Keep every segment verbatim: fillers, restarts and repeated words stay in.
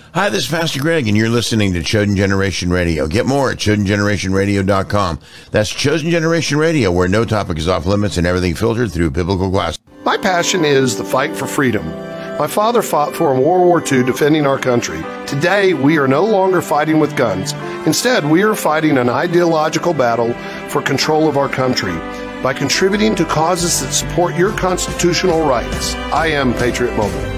Hi, this is Pastor Greg, and you're listening to Chosen Generation Radio. Get more at chosen generation radio dot com. That's Chosen Generation Radio, where no topic is off limits and everything filtered through biblical glass. My passion is the fight for freedom. My father fought for in World War Two, defending our country. Today, we are no longer fighting with guns. Instead, we are fighting an ideological battle for control of our country by contributing to causes that support your constitutional rights. I am Patriot Mobile.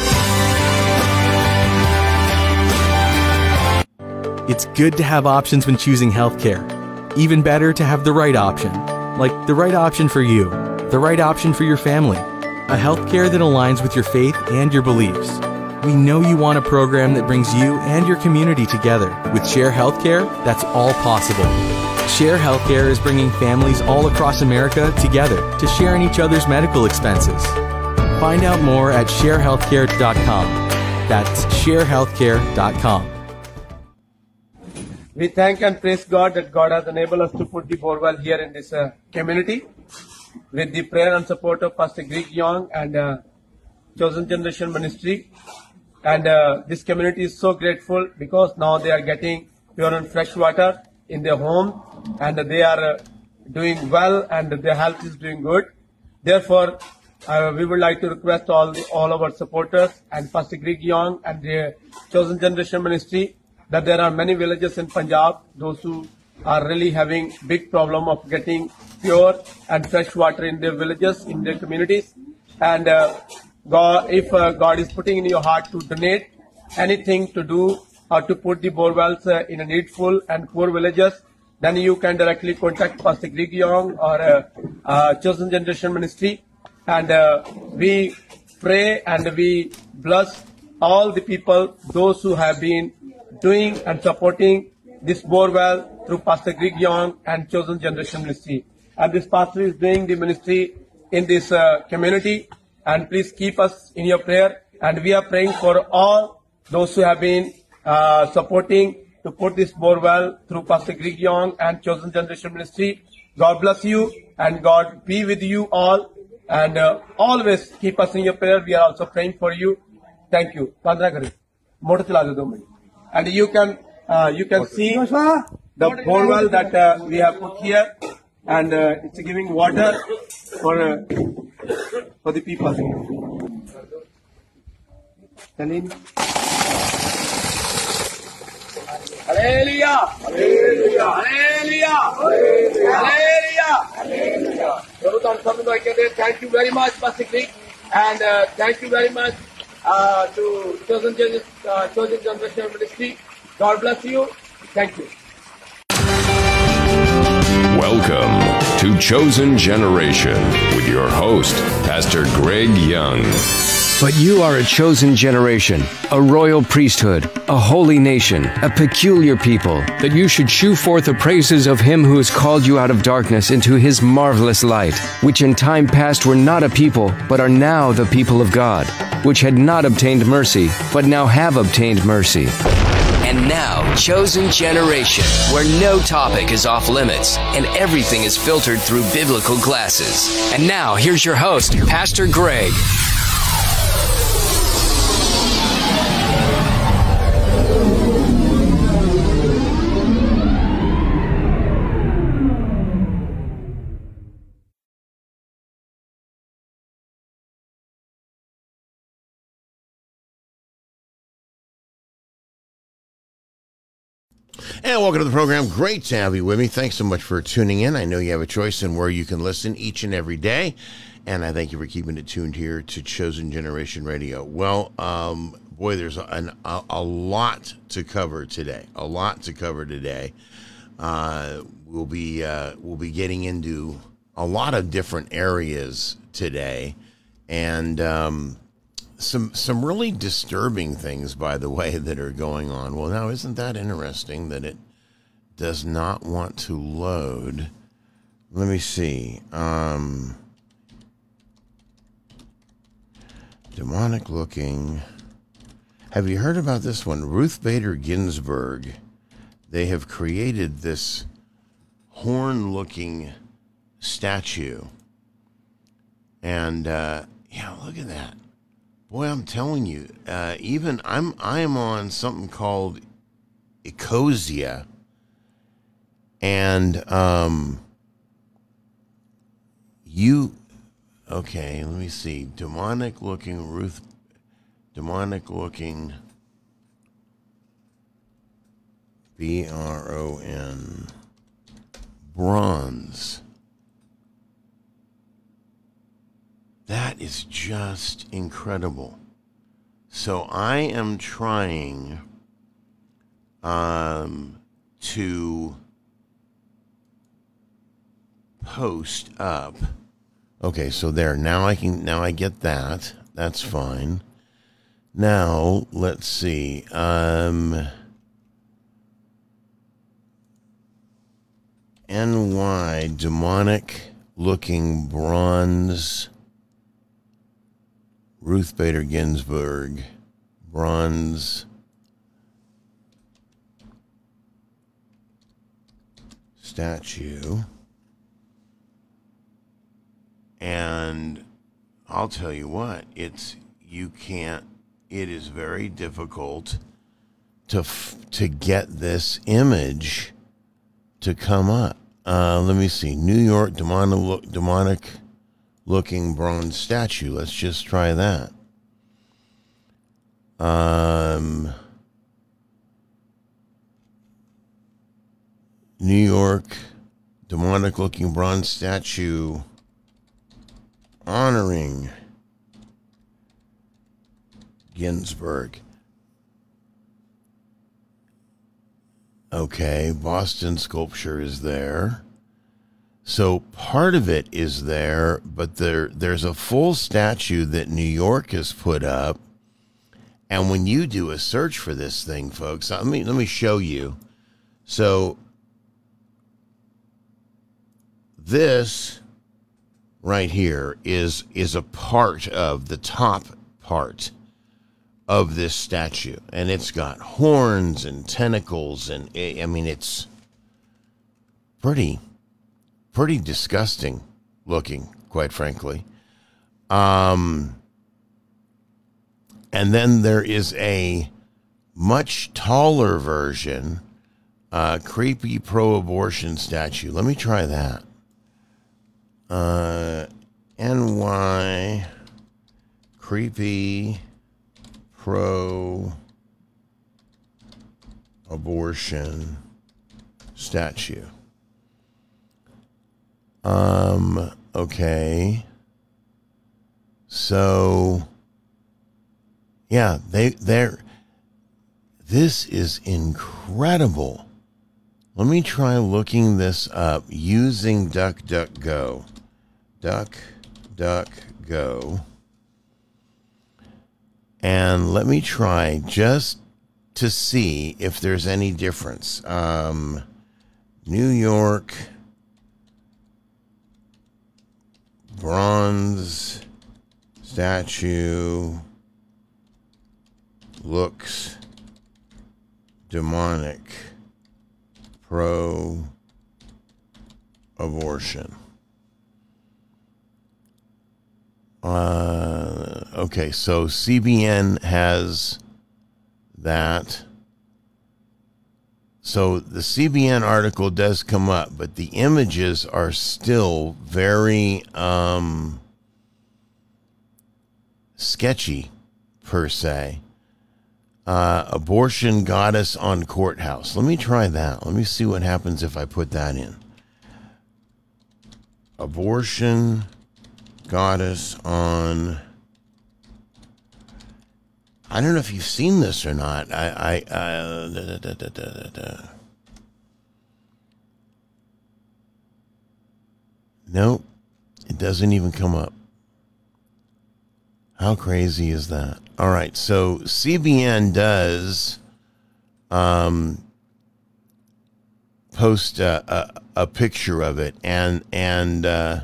It's good to have options when choosing healthcare. Even better to have the right option. Like the right option for you, the right option for your family. A healthcare that aligns with your faith and your beliefs. We know you want a program that brings you and your community together. With Share Healthcare, that's all possible. Share Healthcare is bringing families all across America together to share in each other's medical expenses. Find out more at share healthcare dot com. That's share healthcare dot com. We thank and praise God that God has enabled us to put the borewell here in this uh, community with the prayer and support of Pastor Greg Young and uh, Chosen Generation Ministry. And uh, this community is so grateful because now they are getting pure and fresh water in their home, and they are uh, doing well, and their health is doing good. Therefore, uh, we would like to request all the, all of our supporters and Pastor Greg Young and the Chosen Generation Ministry that there are many villages in Punjab, those who are really having big problem of getting pure and fresh water in their villages, in their communities. And uh, God, if uh, God is putting in your heart to donate anything to do or to put the borewells uh, in a needful and poor villages, then you can directly contact Pastor Greg Young or uh, uh, Chosen Generation Ministry. And uh, we pray and we bless all the people, those who have been doing and supporting this borewell through Pastor Greg Young and Chosen Generation Ministry. And this pastor is doing the ministry in this uh, community. And please keep us in your prayer. And we are praying for all those who have been uh, supporting to put this borewell through Pastor Greg Young and Chosen Generation Ministry. God bless you and God be with you all. And uh, always keep us in your prayer. We are also praying for you. Thank you. And you can uh, you can see the borewell that uh, we have put here, and uh, it's giving water for uh, for the people. Hallelujah! Hallelujah! Hallelujah! Hallelujah! Thank you very much, Pastor Greg, and uh, thank you very much uh, to Chosen, uh, Chosen Generation Ministry. God bless you. Thank you. Welcome to Chosen Generation with your host, Pastor Greg Young. But you are a chosen generation, a royal priesthood, a holy nation, a peculiar people, that you should shew forth the praises of him who has called you out of darkness into his marvelous light, which in time past were not a people, but are now the people of God, which had not obtained mercy, but now have obtained mercy. And now, Chosen Generation, where no topic is off limits and everything is filtered through biblical glasses. And now, here's your host, Pastor Greg. And welcome to the program. Great to have you with me. Thanks so much for tuning in. I know you have a choice in where you can listen each and every day. And I thank you for keeping it tuned here to Chosen Generation Radio. Well, um, boy, there's an, a, a lot to cover today. A lot to cover today. Uh, we'll be uh, we'll be getting into a lot of different areas today. And um, Some some really disturbing things, by the way, that are going on. Well, now, isn't that interesting that it does not want to load? Let me see. Um, demonic looking. Have you heard about this one? Ruth Bader Ginsburg. They have created this horn-looking statue. And, uh, yeah, look at that. Boy, I'm telling you, uh, even I'm I am on something called Ecosia, and um, you, okay, let me see, demonic looking Ruth, demonic looking B R O N, bronze. That is just incredible. So I am trying um, to post up. Okay, so there. Now I can. Now I get that. That's fine. Now let's see. Um, N Y demonic looking bronze. Ruth Bader Ginsburg, bronze statue. And I'll tell you what, it's, you can't, it is very difficult to, f- to get this image to come up. Uh, let me see, New York demonic, demonic looking bronze statue. Let's just try that. Um, New York demonic looking bronze statue honoring Ginsburg. Okay, Boston sculpture is there. So part of it is there, but there there's a full statue that New York has put up. And when you do a search for this thing, folks, let me let me show you. So this right here is is a part of the top part of this statue, and it's got horns and tentacles, and I mean it's pretty pretty disgusting looking, quite frankly. Um, and then there is a much taller version, uh, creepy pro-abortion statue. Let me try that. Uh, N Y creepy pro-abortion statue. Um, okay. So, yeah, they, they're, this is incredible. Let me try looking this up using DuckDuckGo. DuckDuckGo. And let me try just to see if there's any difference. Um, New York bronze statue looks demonic pro-abortion. Uh, okay, so C B N has that. So the C B N article does come up, but the images are still very um, sketchy, per se. Uh, abortion goddess on courthouse. Let me try that. Let me see what happens if I put that in. Abortion goddess on... I don't know if you've seen this or not. I, I, uh, da, da, da, da, da, da. Nope, it doesn't even come up. How crazy is that? All right, so C B N does um, post a, a, a picture of it, and and. Uh,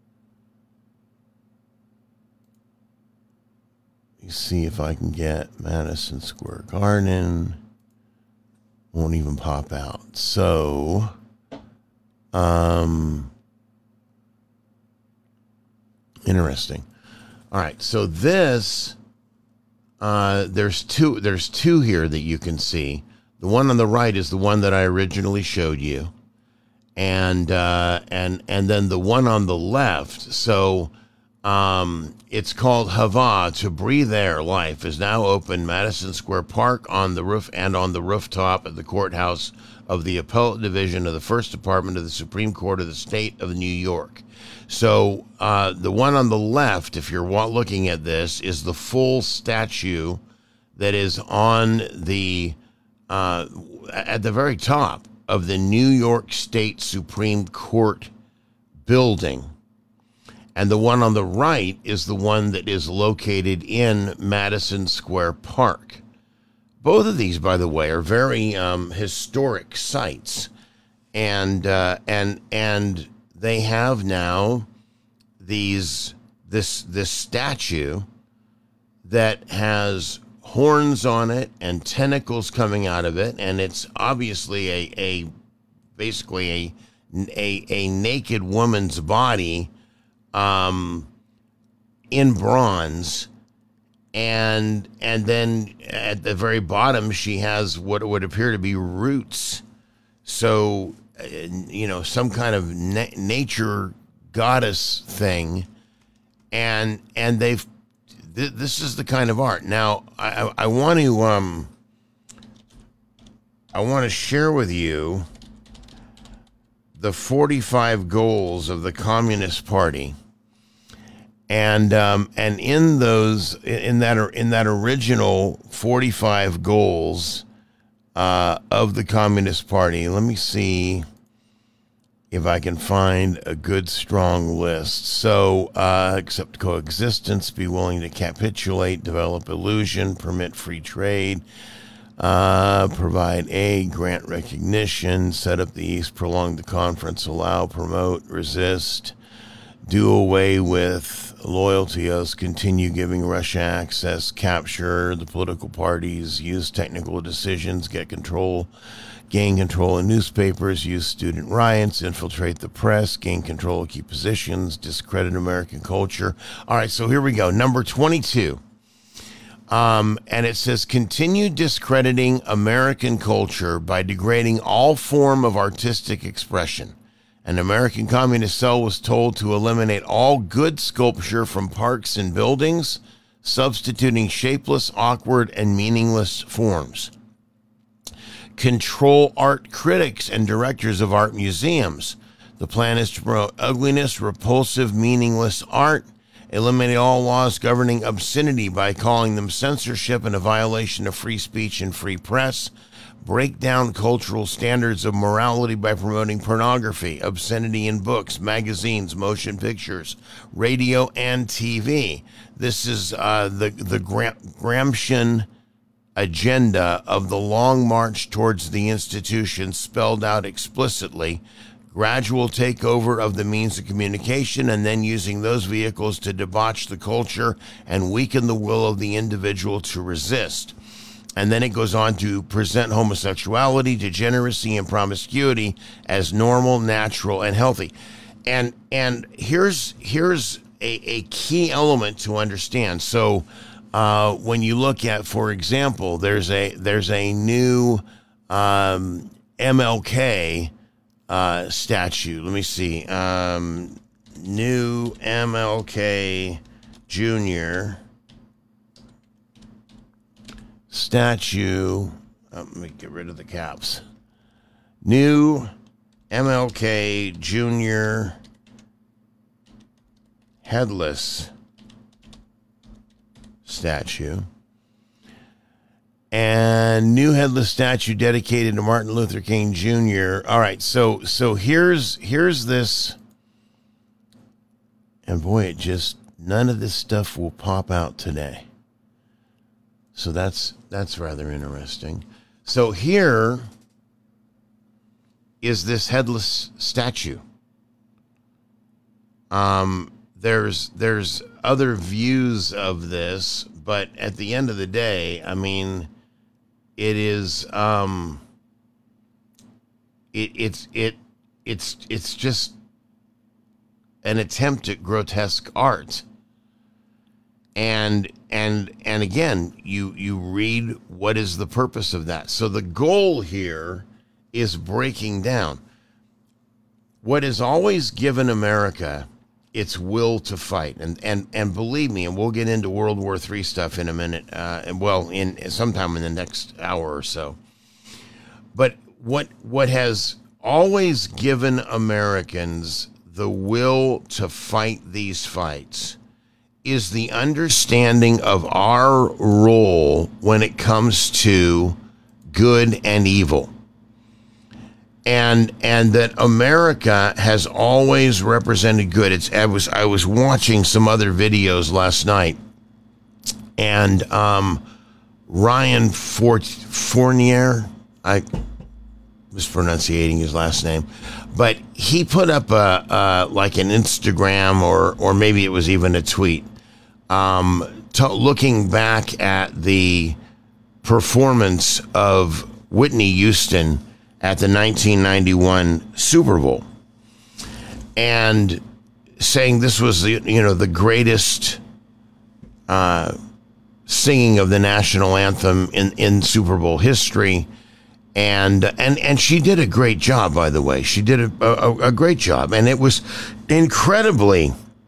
see if I can get Madison Square Garden. Won't even pop out. So, um, interesting. All right. So this uh, there's two. There's two here that you can see. The one on the right is the one that I originally showed you, and uh, and and then the one on the left. So um, it's called Hava, to breathe air. Life is now open. Madison Square Park on the roof and on the rooftop at the courthouse of the Appellate Division of the First Department of the Supreme Court of the State of New York. So uh, the one on the left, if you're looking at this, is the full statue that is on the uh, at the very top of the New York State Supreme Court building. And the one on the right is the one that is located in Madison Square Park. Both of these, by the way, are very um, historic sites, and uh, and and they have now these this this statue that has horns on it and tentacles coming out of it, and it's obviously a a basically a a, a naked woman's body um, in bronze. And and then at the very bottom, she has what would appear to be roots. So, uh, you know, some kind of na- nature goddess thing. And and they've, th- this is the kind of art. Now, I, I want to, um, I want to share with you the forty-five goals of the Communist Party. And um, and in those in that in that original forty-five goals uh, of the Communist Party, let me see if I can find a good strong list. So uh, accept coexistence, be willing to capitulate, develop illusion, permit free trade, uh, provide aid, grant recognition, set up the East, prolong the conference, allow, promote, resist. Do away with loyalty oaths, continue giving Russia access, capture the political parties, use technical decisions, get control, gain control of newspapers, use student riots, infiltrate the press, gain control of key positions, discredit American culture. All right, so here we go. Number twenty-two. Um, and it says, continue discrediting American culture by degrading all form of artistic expression. An American communist cell was told to eliminate all good sculpture from parks and buildings, substituting shapeless, awkward, and meaningless forms. Control art critics and directors of art museums. The plan is to promote ugliness, repulsive, meaningless art, eliminate all laws governing obscenity by calling them censorship and a violation of free speech and free press, break down cultural standards of morality by promoting pornography, obscenity in books, magazines, motion pictures, radio, and T V. This is uh, the, the Gram- Gramscian agenda of the long march towards the institution spelled out explicitly, gradual takeover of the means of communication, and then using those vehicles to debauch the culture and weaken the will of the individual to resist. And then it goes on to present homosexuality, degeneracy, and promiscuity as normal, natural, and healthy. And and here's here's a, a key element to understand. So uh, when you look at, for example, there's a there's a new um, M L K uh, statue. Let me see. Um, new M L K Junior statue. Oh, let me get rid of the caps. New M L K Junior headless statue. And new headless statue dedicated to Martin Luther King Junior All right, so so here's here's this, and boy, it just none of this stuff will pop out today. So that's that's rather interesting. So here is this headless statue. Um, there's there's other views of this, but at the end of the day, I mean, it is um, it it's it it's it's just an attempt at grotesque art. And and and again, you you read what is the purpose of that. So the goal here is breaking down what has always given America its will to fight. And and and believe me, and we'll get into World War Three stuff in a minute, uh, and well, in sometime in the next hour or so. But what what has always given Americans the will to fight these fights is the understanding of our role when it comes to good and evil. And and that America has always represented good. It's I was I was watching some other videos last night, and um, Ryan Fort, Fournier, I mispronunciating his last name, but he put up a, a like an Instagram or or maybe it was even a tweet, um, to, looking back at the performance of Whitney Houston at the nineteen ninety-one Super Bowl, and saying this was the you know the greatest uh, singing of the national anthem in, in Super Bowl history, and and and she did a great job. By the way, she did a, a, a great job, and it was incredibly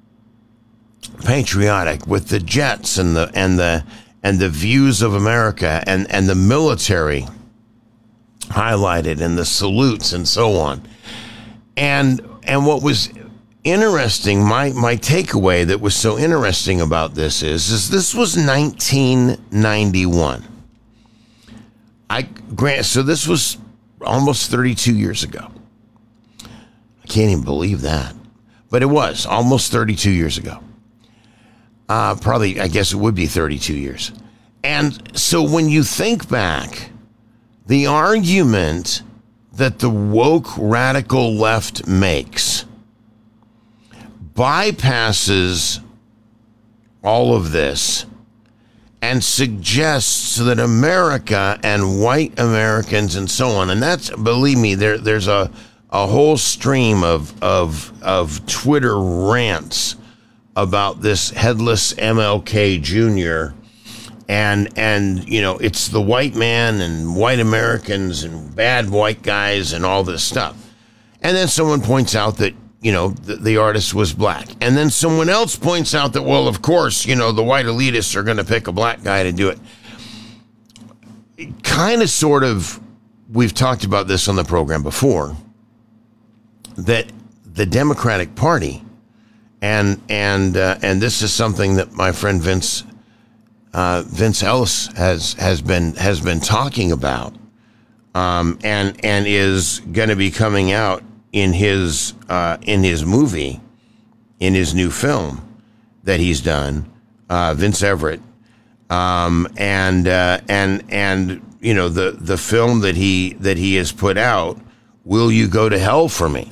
patriotic with the jets and the and the and the views of America and and the military highlighted and the salutes and so on. And and what was interesting, my my takeaway that was so interesting about this is, is this was nineteen ninety-one. I grant so this was almost thirty-two years ago. I can't even believe that. But it was almost thirty-two years ago. Uh, probably, I guess it would be thirty-two years. And so when you think back, the argument that the woke radical left makes bypasses all of this and suggests that America and white Americans and so on, and that's, believe me, there there's a, a whole stream of, of, of Twitter rants about this headless M L K Junior And, and you know, it's the white man and white Americans and bad white guys and all this stuff. And then someone points out that, you know, the, the artist was black. And then someone else points out that, well, of course, you know, the white elitists are going to pick a black guy to do it. it kind of, sort of, we've talked about this on the program before, that the Democratic Party, and, and, uh, and this is something that my friend Vince Uh, Vince Ellis has has been has been talking about, um, and and is going to be coming out in his uh, in his movie, in his new film that he's done, uh, Vince Everett, um, and uh, and and you know the the film that he that he has put out, Will You Go to Hell for Me?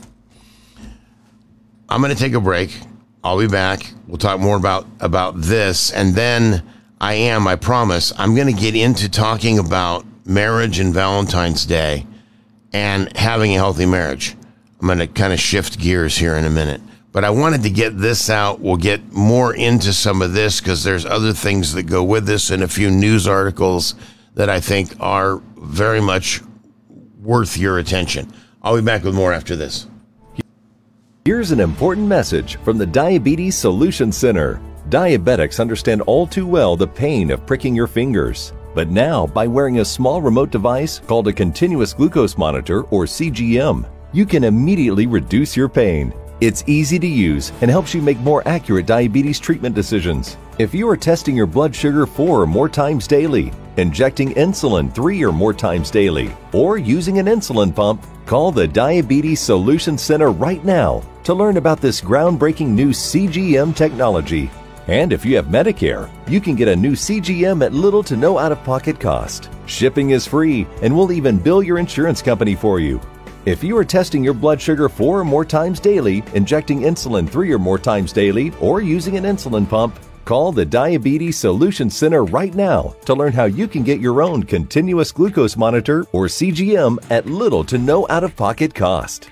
I'm going to take a break. I'll be back. We'll talk more about about this, and then I am, I promise, I'm going to get into talking about marriage and Valentine's Day and having a healthy marriage. I'm going to kind of shift gears here in a minute. But I wanted to get this out. We'll get more into some of this because there's other things that go with this and a few news articles that I think are very much worth your attention. I'll be back with more after this. Here's an important message from the Diabetes Solution Center. Diabetics understand all too well the pain of pricking your fingers. But now, by wearing a small remote device called a continuous glucose monitor, or C G M, you can immediately reduce your pain. It's easy to use and helps you make more accurate diabetes treatment decisions. If you are testing your blood sugar four or more times daily, injecting insulin three or more times daily, or using an insulin pump, call the Diabetes Solution Center right now to learn about this groundbreaking new C G M technology. And if you have Medicare, you can get a new C G M at little to no out-of-pocket cost. Shipping is free, and we'll even bill your insurance company for you. If you are testing your blood sugar four or more times daily, injecting insulin three or more times daily, or using an insulin pump, call the Diabetes Solution Center right now to learn how you can get your own continuous glucose monitor, or C G M, at little to no out-of-pocket cost.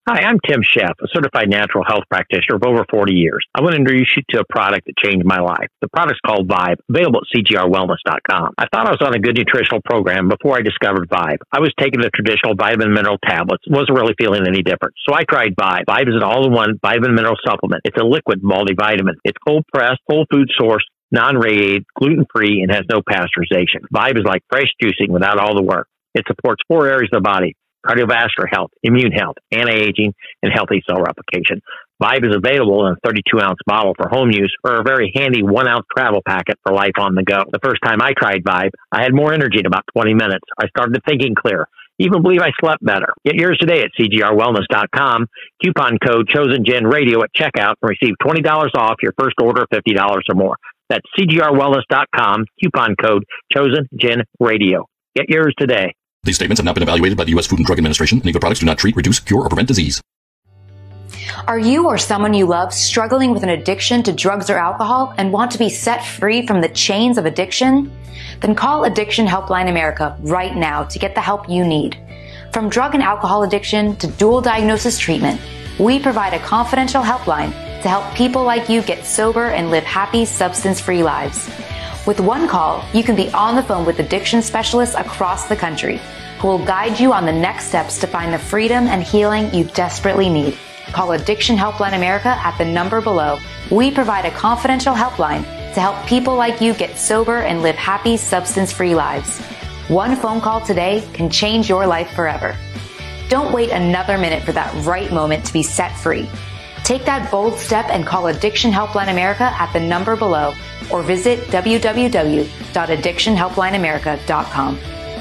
Hi, I'm Tim Sheff, a certified natural health practitioner of over forty years. I want to introduce you to a product that changed my life. The product's called Vibe, available at C G R wellness dot com. I thought I was on a good nutritional program before I discovered Vibe. I was taking the traditional vitamin mineral tablets, wasn't really feeling any different. So I tried Vibe. Vibe is an all-in-one vitamin mineral supplement. It's a liquid multivitamin. It's cold-pressed, whole food sourced, non-radiated, gluten-free, and has no pasteurization. Vibe is like fresh juicing without all the work. It supports four areas of the body: cardiovascular health, immune health, anti-aging, and healthy cell replication. Vibe is available in a thirty-two ounce bottle for home use or a very handy one ounce travel packet for life on the go. The first time I tried Vibe, I had more energy in about twenty minutes. I started thinking clear. Even believe I slept better. Get yours today at C G R wellness dot com. Coupon code ChosenGen Radio at checkout and receive twenty dollars off your first order of fifty dollars or more. That's C G R wellness dot com. Coupon code ChosenGen Radio. Get yours today. These statements have not been evaluated by the U S Food and Drug Administration. Any of the products do not treat, reduce, cure, or prevent disease. Are you or someone you love struggling with an addiction to drugs or alcohol and want to be set free from the chains of addiction? Then call Addiction Helpline America right now to get the help you need. From drug and alcohol addiction to dual diagnosis treatment, we provide a confidential helpline to help people like you get sober and live happy, substance-free lives. With one call, you can be on the phone with addiction specialists across the country who will guide you on the next steps to find the freedom and healing you desperately need. Call Addiction Helpline America at the number below. We provide a confidential helpline to help people like you get sober and live happy, substance-free lives. One phone call today can change your life forever. Don't wait another minute for that right moment to be set free. Take that bold step and call Addiction Helpline America at the number below or visit w w w dot addiction helpline america dot com.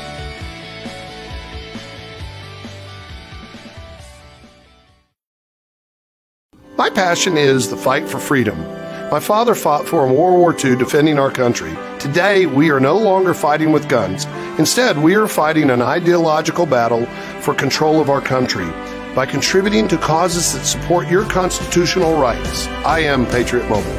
My passion is the fight for freedom. My father fought for in World War Two defending our country. Today, we are no longer fighting with guns. Instead, we are fighting an ideological battle for control of our country by contributing to causes that support your constitutional rights. I am Patriot Mobile.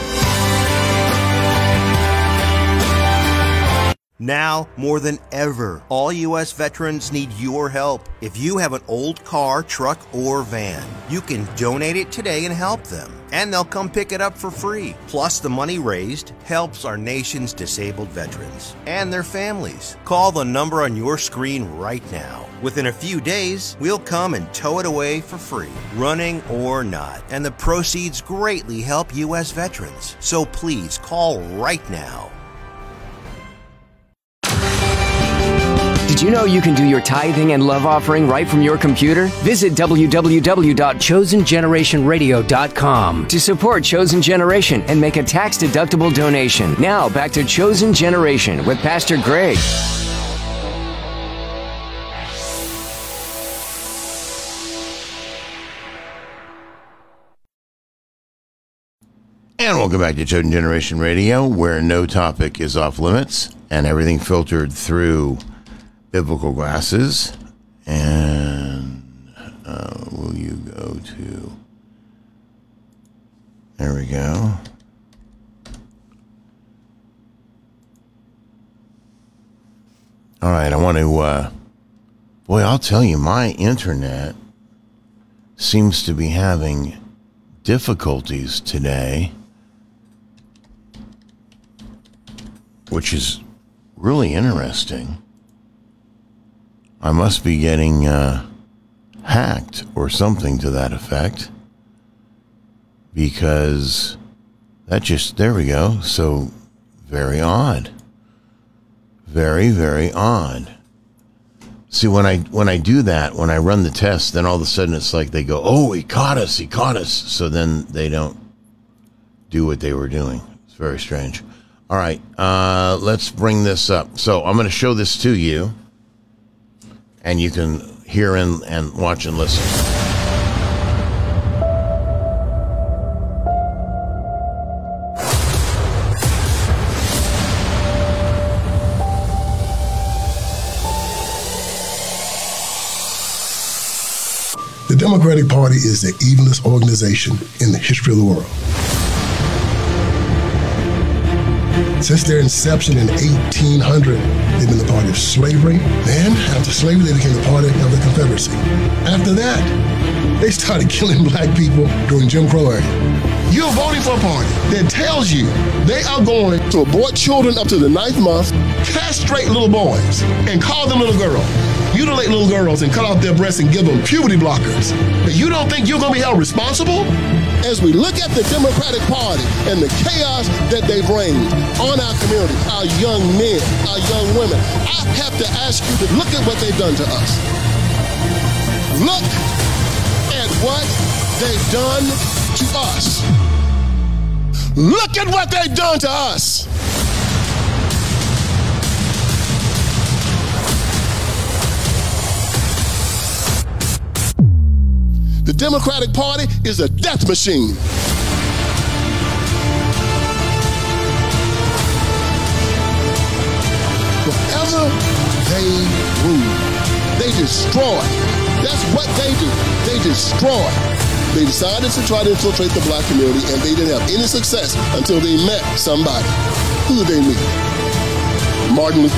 Now, more than ever, all U S veterans need your help. If you have an old car, truck, or van, you can donate it today and help them. And they'll come pick it up for free. Plus, the money raised helps our nation's disabled veterans and their families. Call the number on your screen right now. Within a few days, we'll come and tow it away for free, running or not. And the proceeds greatly help U S veterans. So please call right now. Did you know you can do your tithing and love offering right from your computer? Visit w w w dot chosen generation radio dot com to support Chosen Generation and make a tax-deductible donation. Now, back to Chosen Generation with Pastor Greg. And welcome back to Chosen Generation Radio, where no topic is off limits and everything filtered through biblical glasses. And uh, will you go to... There we go. All right, I want to... Uh, boy, I'll tell you, my internet seems to be having difficulties today, which is really interesting. I must be getting uh, hacked or something to that effect, because that just, there we go. So very odd. Very, very odd. See, when I when I do that, when I run the test, then all of a sudden it's like they go, oh, he caught us, he caught us. So then they don't do what they were doing. It's very strange. All right, uh, let's bring this up. So I'm going to show this to you, and you can hear and, and watch and listen. The Democratic Party is the evilest organization in the history of the world. Since their inception in eighteen hundred, they've been the party of slavery. Then, after slavery, they became the party of the Confederacy. After that, they started killing black people during Jim Crow era. You're voting for a party that tells you they are going to abort children up to the ninth month, castrate little boys, and call them little girls, mutilate little girls and cut off their breasts and give them puberty blockers. But you don't think you're going to be held responsible? As we look at the Democratic Party and the chaos that they've reigned on our community, our young men, our young women, I have to ask you to look at what they've done to us. Look at what they've done to us. Look at what they've done to us. The Democratic Party is a death machine. Wherever they rule, they destroy. That's what they do. They destroy. They decided to try to infiltrate the black community, and they didn't have any success until they met somebody. Who did they meet? Martin Luther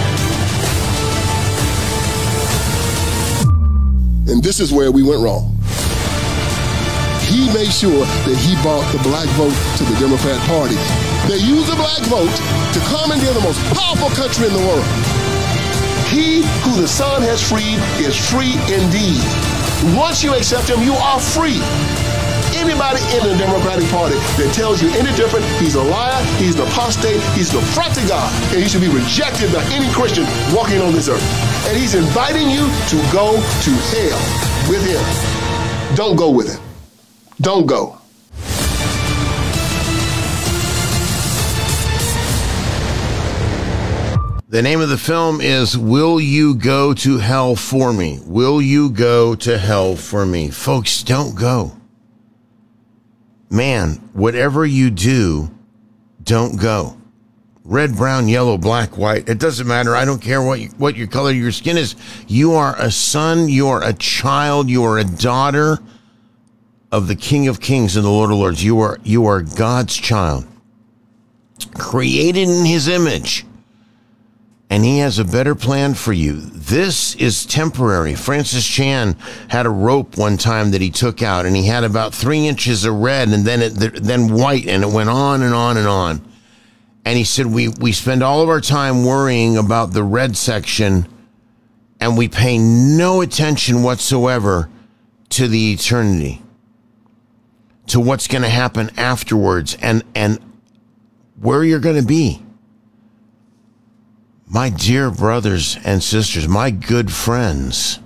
King. And this is where we went wrong. He made sure that he brought the black vote to the Democrat Party. They used the black vote to commandeer the most powerful country in the world. He who the Son has freed is free indeed. Once you accept him, you are free. Anybody in the Democratic Party that tells you any different, he's a liar, he's an apostate, he's an affront to God, and he should be rejected by any Christian walking on this earth. And he's inviting you to go to hell with him. Don't go with him. Don't go. The name of the film is Will You Go to Hell For Me? Will you go to hell for me? Folks, don't go. Man, whatever you do, don't go. Red, brown, yellow, black, white, it doesn't matter. I don't care what you, what your color of your skin is. You are a son, you are a child, you are a daughter of the King of Kings and the Lord of Lords. You are, you are God's child, created in his image. And he has a better plan for you. This is temporary. Francis Chan had a rope one time that he took out, and he had about three inches of red and then it, then white, and it went on and on and on. And he said, we, we spend all of our time worrying about the red section, and we pay no attention whatsoever to the eternity, to what's going to happen afterwards, and, and where you're going to be. My dear brothers and sisters, my good friends,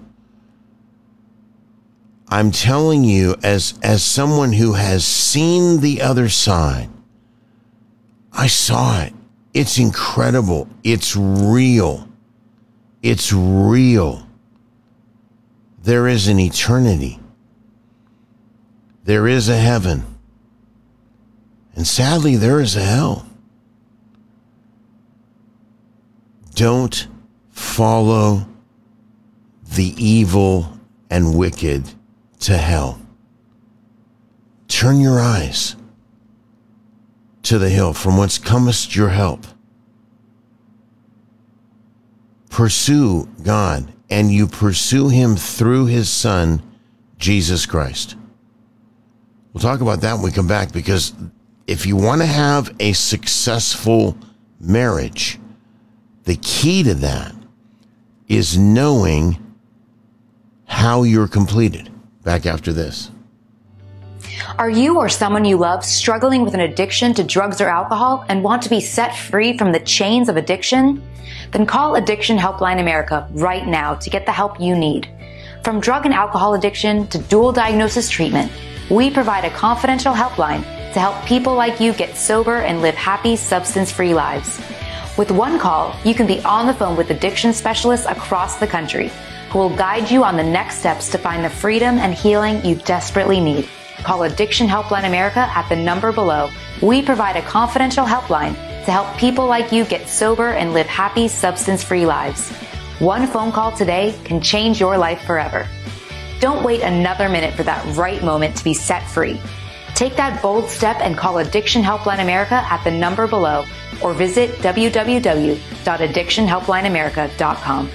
I'm telling you, as, as someone who has seen the other side, I saw it. It's incredible. It's real. It's real. There is an eternity. There is a heaven. And sadly, there is a hell. Don't follow the evil and wicked to hell. Turn your eyes to the hill from whence cometh your help. Pursue God, and you pursue him through his Son, Jesus Christ. We'll talk about that when we come back, because if you want to have a successful marriage, the key to that is knowing how you're completed. Back after this. Are you or someone you love struggling with an addiction to drugs or alcohol and want to be set free from the chains of addiction? Then call Addiction Helpline America right now to get the help you need. From drug and alcohol addiction to dual diagnosis treatment, we provide a confidential helpline to help people like you get sober and live happy, substance-free lives. With one call, you can be on the phone with addiction specialists across the country who will guide you on the next steps to find the freedom and healing you desperately need. Call Addiction Helpline America at the number below. We provide a confidential helpline to help people like you get sober and live happy, substance-free lives. One phone call today can change your life forever. Don't wait another minute for that right moment to be set free. Take that bold step and call Addiction Helpline America at the number below or visit w w w dot addiction helpline america dot com.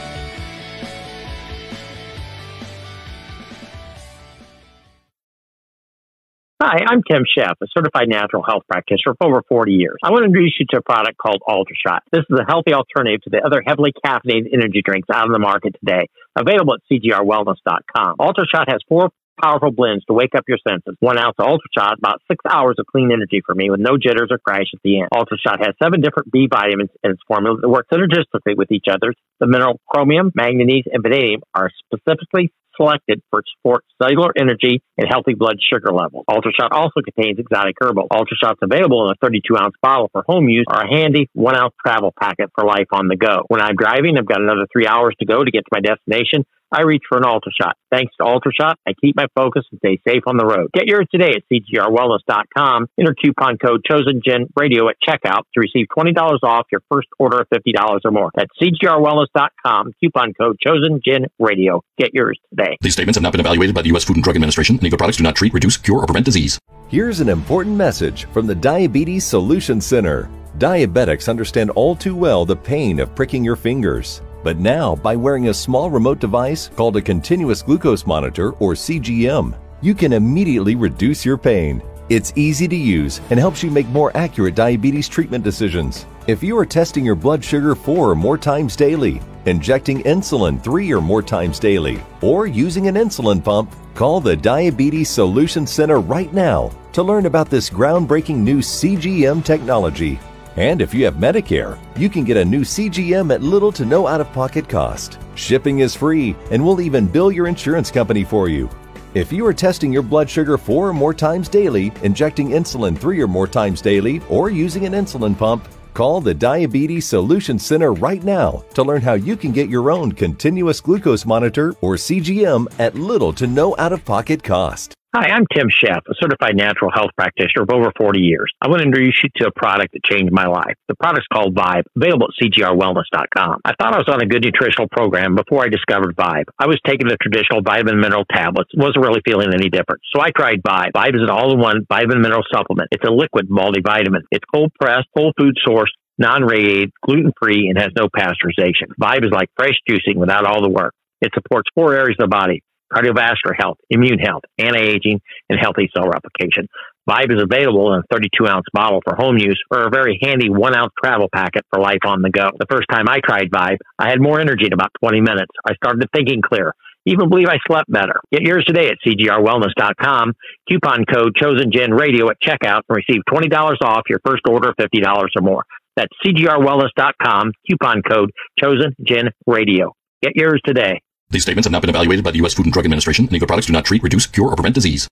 Hi, I'm Tim Sheff, a certified natural health practitioner for over forty years. I want to introduce you to a product called UltraShot. This is a healthy alternative to the other heavily caffeinated energy drinks out on the market today, available at c g r wellness dot com. UltraShot has four powerful blends to wake up your senses. One ounce of UltraShot, about six hours of clean energy for me with no jitters or crash at the end. UltraShot has seven different B vitamins in its formula that work synergistically with each other. The mineral chromium, manganese, and vanadium are specifically selected for support cellular energy and healthy blood sugar levels. UltraShot also contains exotic herbal. UltraShot's available in a thirty-two ounce bottle for home use or a handy one ounce travel packet for life on the go. When I'm driving, I've got another three hours to go to get to my destination. I reach for an UltraShot. Thanks to UltraShot, I keep my focus and stay safe on the road. Get yours today at c g r wellness dot com. Enter coupon code ChosenGen Radio at checkout to receive twenty dollars off your first order of fifty dollars or more. That's c g r wellness dot com. Coupon code ChosenGen Radio. Get yours today. These statements have not been evaluated by the U S Food and Drug Administration, and either products do not treat, reduce, cure, or prevent disease. Here's an important message from the Diabetes Solution Center. Diabetics understand all too well the pain of pricking your fingers. But now, by wearing a small remote device called a continuous glucose monitor, or C G M, you can immediately reduce your pain. It's easy to use and helps you make more accurate diabetes treatment decisions. If you are testing your blood sugar four or more times daily, injecting insulin three or more times daily, or using an insulin pump, call the Diabetes Solution Center right now to learn about this groundbreaking new C G M technology. And if you have Medicare, you can get a new C G M at little to no out-of-pocket cost. Shipping is free, and we'll even bill your insurance company for you. If you are testing your blood sugar four or more times daily, injecting insulin three or more times daily, or using an insulin pump, call the Diabetes Solution Center right now to learn how you can get your own continuous glucose monitor, or C G M, at little to no out-of-pocket cost. Hi, I'm Tim Sheff, a certified natural health practitioner for over forty years. I want to introduce you to a product that changed my life. The product's called Vibe, available at c g r wellness dot com. I thought I was on a good nutritional program before I discovered Vibe. I was taking the traditional vitamin mineral tablets, wasn't really feeling any different. So I tried Vibe. Vibe is an all-in-one vitamin mineral supplement. It's a liquid multivitamin. It's cold-pressed, whole food sourced, non-radiated, gluten-free, and has no pasteurization. Vibe is like fresh juicing without all the work. It supports four areas of the body: cardiovascular health, immune health, anti-aging, and healthy cell replication. Vibe is available in a thirty-two ounce bottle for home use or a very handy one ounce travel packet for life on the go. The first time I tried Vibe, I had more energy in about twenty minutes. I started thinking clear. Even believe I slept better. Get yours today at c g r wellness dot com. Coupon code ChosenGen Radio at checkout and receive twenty dollars off your first order of fifty dollars or more. That's c g r wellness dot com. Coupon code ChosenGen Radio. Get yours today. These statements have not been evaluated by the U S Food and Drug Administration, and either products do not treat, reduce, cure, or prevent disease.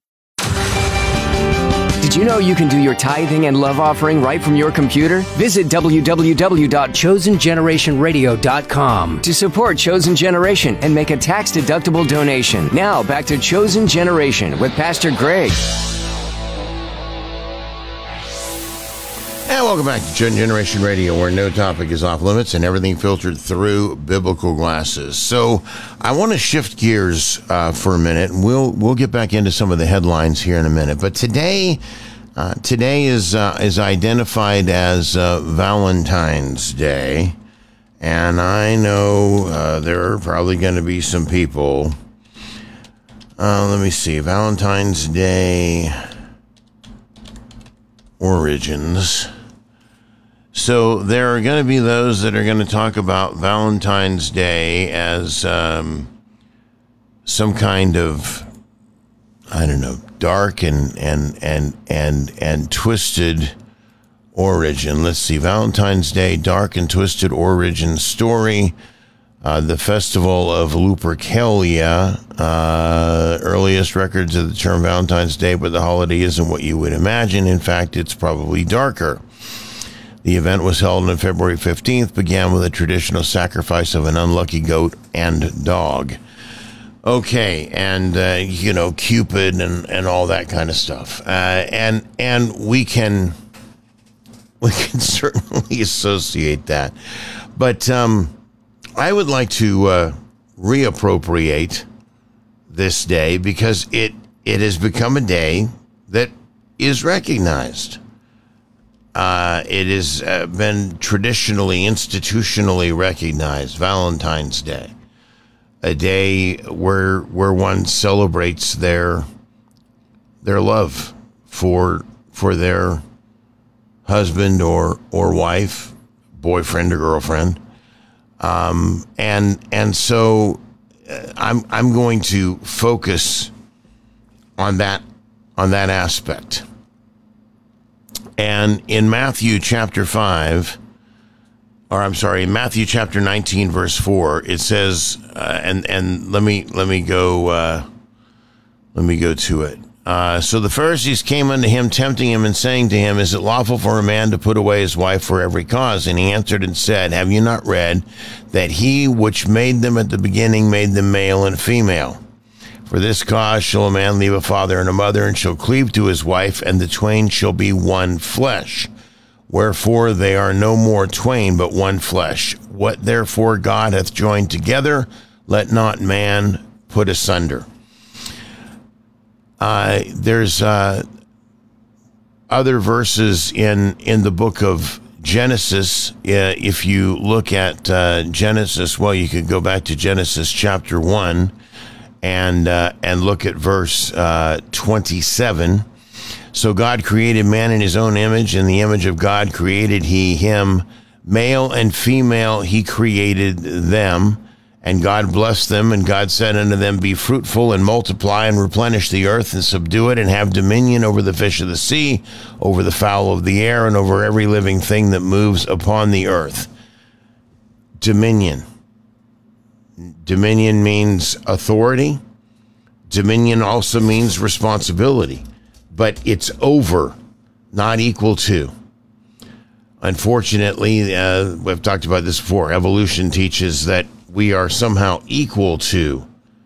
Did you know you can do your tithing and love offering right from your computer? Visit w w w dot chosen generation radio dot com to support Chosen Generation and make a tax-deductible donation. Now, back to Chosen Generation with Pastor Greg. And welcome back to Chosen Generation Radio, where no topic is off limits and everything filtered through biblical glasses. So I want to shift gears uh, for a minute, and we'll we'll get back into some of the headlines here in a minute. But today, uh, today is uh, is identified as uh, Valentine's Day, and I know uh, there are probably going to be some people. Uh, let me see, Valentine's Day origins. So there are going to be those that are going to talk about Valentine's Day as um, some kind of, I don't know, dark and and and and and twisted origin. Let's see, Valentine's Day, dark and twisted origin story. Uh, the festival of Lupercalia, uh, earliest records of the term Valentine's Day, but the holiday isn't what you would imagine. In fact, it's probably darker. The event was held on February fifteenth, began with a traditional sacrifice of an unlucky goat and dog. Okay, and, uh, you know, Cupid and, and all that kind of stuff. Uh, and and we can we can certainly associate that. But um, I would like to uh, reappropriate this day because it it has become a day that is recognized. uh, it has uh, been traditionally, institutionally recognized, Valentine's Day, a day where where one celebrates their their love for for their husband or or wife, boyfriend or girlfriend, um, and and so uh, I'm I'm going to focus on that on that aspect. And in Matthew chapter five, or I'm sorry, in Matthew chapter nineteen, verse four, it says, uh, and and let me let me go uh, let me go to it. Uh, so the Pharisees came unto him, tempting him, and saying to him, Is it lawful for a man to put away his wife for every cause? And he answered and said, Have you not read that he which made them at the beginning made them male and female? For this cause shall a man leave a father and a mother, and shall cleave to his wife, and the twain shall be one flesh. Wherefore they are no more twain, but one flesh. What therefore God hath joined together, let not man put asunder. Uh, there's uh, other verses in, in the book of Genesis. Uh, if you look at uh, Genesis, well, you could go back to Genesis chapter one and uh, and look at verse uh, twenty-seven. So God created man in his own image. In the image of God created he him. Male and female he created them. And God blessed them, and God said unto them, Be fruitful and multiply and replenish the earth and subdue it, and have dominion over the fish of the sea, over the fowl of the air, and over every living thing that moves upon the earth. Dominion. Dominion means authority. Dominion also means responsibility. But it's over, not equal to. Unfortunately, uh, we've talked about this before. Evolution teaches that we are somehow equal to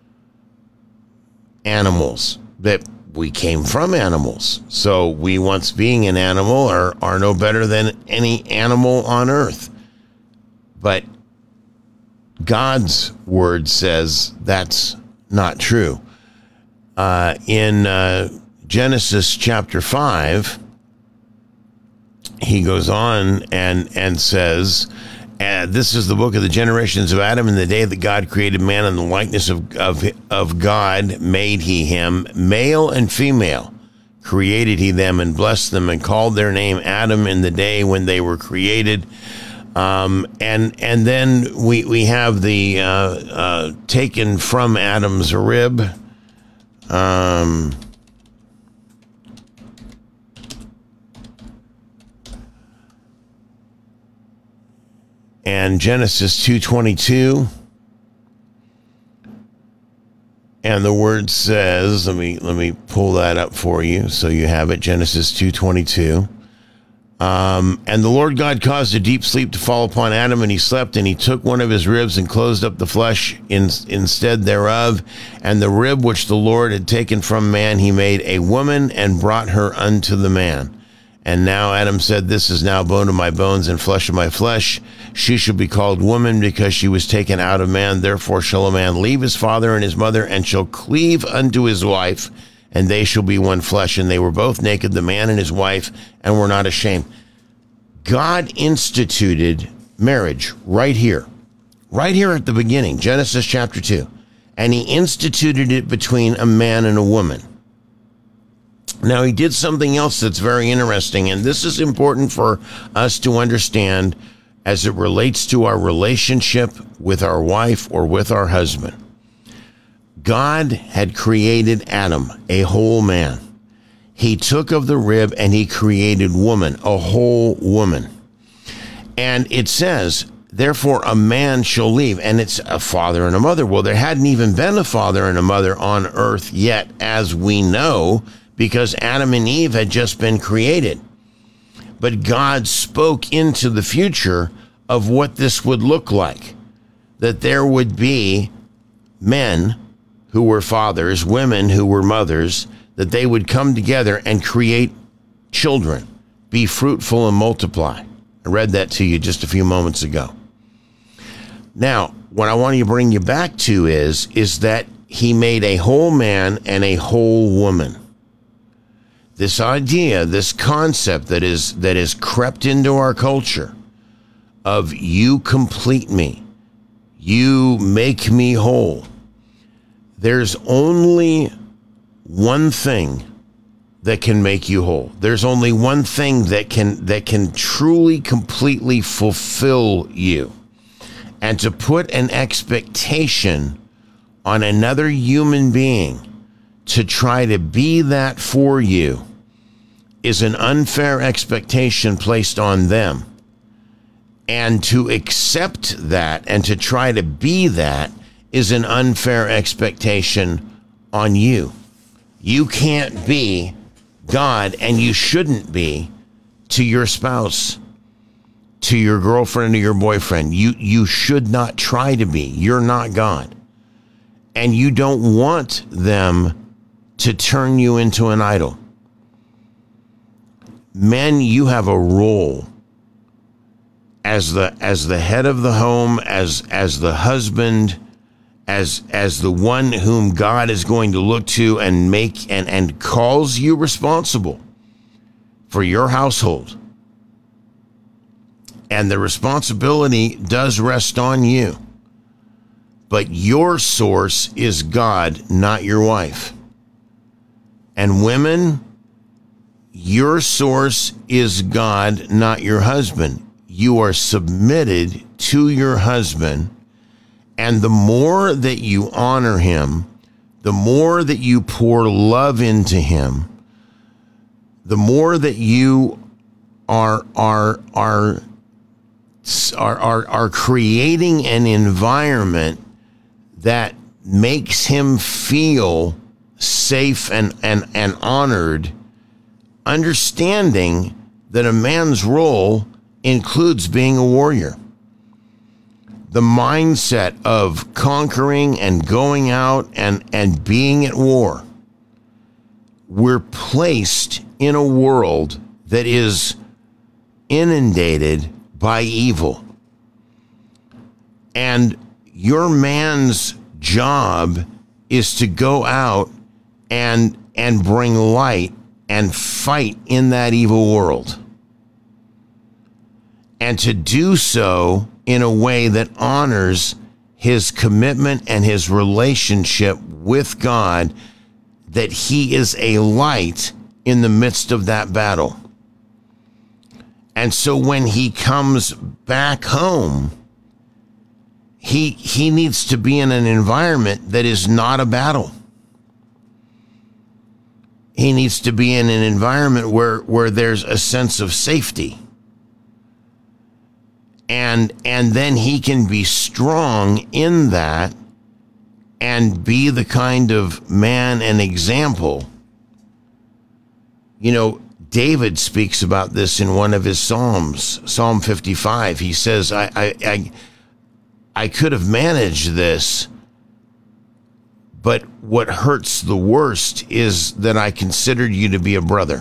animals, that we came from animals. So we, once being an animal, are, are no better than any animal on earth. But God's word says that's not true. Uh, in uh, Genesis chapter five, he goes on and, and says, Uh, this is the book of the generations of Adam. In the day that God created man in the likeness of, of, of God made he him. Male and female created he them, and blessed them, and called their name Adam in the day when they were created. Um, and and then we, we have the uh, uh, taken from Adam's rib. Um, And Genesis two twenty-two, and the word says, let me let me pull that up for you so you have it. Genesis two twenty-two. Um, and the Lord God caused a deep sleep to fall upon Adam, and he slept, and he took one of his ribs and closed up the flesh in, instead thereof. And the rib which the Lord had taken from man, he made a woman and brought her unto the man. And now Adam said, This is now bone of my bones and flesh of my flesh. She shall be called woman, because she was taken out of man. Therefore shall a man leave his father and his mother, and shall cleave unto his wife, and they shall be one flesh. And they were both naked, the man and his wife, and were not ashamed. God instituted marriage right here, right here at the beginning, Genesis chapter two. And he instituted it between a man and a woman. Now, he did something else that's very interesting, and this is important for us to understand as it relates to our relationship with our wife or with our husband. God had created Adam, a whole man. He took of the rib and he created woman, a whole woman. And it says, therefore a man shall leave, and it's a father and a mother. Well, there hadn't even been a father and a mother on earth yet, as we know, because Adam and Eve had just been created. But God spoke into the future of what this would look like, that there would be men who were fathers, women who were mothers, that they would come together and create children, be fruitful and multiply. I read that to you just a few moments ago. Now, what I want to bring you back to is, is that he made a whole man and a whole woman. this idea, this concept that is that is crept into our culture of you complete me, you make me whole. There's only one thing that can make you whole. There's only one thing that can that can truly, completely fulfill you. And to put an expectation on another human being to try to be that for you is an unfair expectation placed on them. And to accept that and to try to be that is an unfair expectation on you. You can't be God, and you shouldn't be to your spouse, to your girlfriend or your boyfriend. You you should not try to be. You're not God. And you don't want them to turn you into an idol. Men, you have a role as the as the head of the home, as as the husband, as as the one whom God is going to look to and make and, and calls you responsible for your household. And the responsibility does rest on you. But your source is God, not your wife. And women, your source is God, not your husband. You are submitted to your husband. And the more that you honor him, the more that you pour love into him, the more that you are are are are are, are creating an environment that makes him feel safe and, and, and honored, understanding that a man's role includes being a warrior. The mindset of conquering and going out and, and being at war. We're placed in a world that is inundated by evil. And your man's job is to go out and and bring light and fight in that evil world. And to do so in a way that honors his commitment and his relationship with God, that he is a light in the midst of that battle. And so when he comes back home, he he needs to be in an environment that is not a battle. He needs to be in an environment where, where there's a sense of safety. And and then he can be strong in that and be the kind of man and example. You know, David speaks about this in one of his Psalms, Psalm fifty-five. He says, I I I, I could have managed this, but what hurts the worst is that I considered you to be a brother.